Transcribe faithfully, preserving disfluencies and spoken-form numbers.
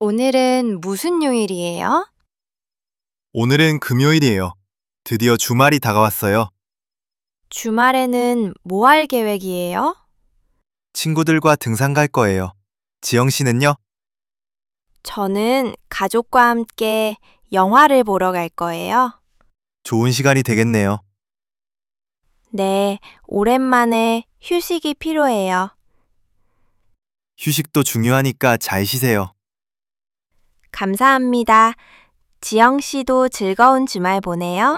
오늘은 무슨 요일이에요? 오늘은 금요일이에요. 드디어 주말이 다가왔어요. 주말에는 뭐 할 계획이에요? 친구들과 등산 갈 거예요. 지영 씨는요? 저는 가족과 함께 영화를 보러 갈 거예요. 좋은 시간이 되겠네요. 네, 오랜만에 휴식이 필요해요. 휴식도 중요하니까 잘 쉬세요. 감사합니다. 지영 씨도 즐거운 주말 보내요.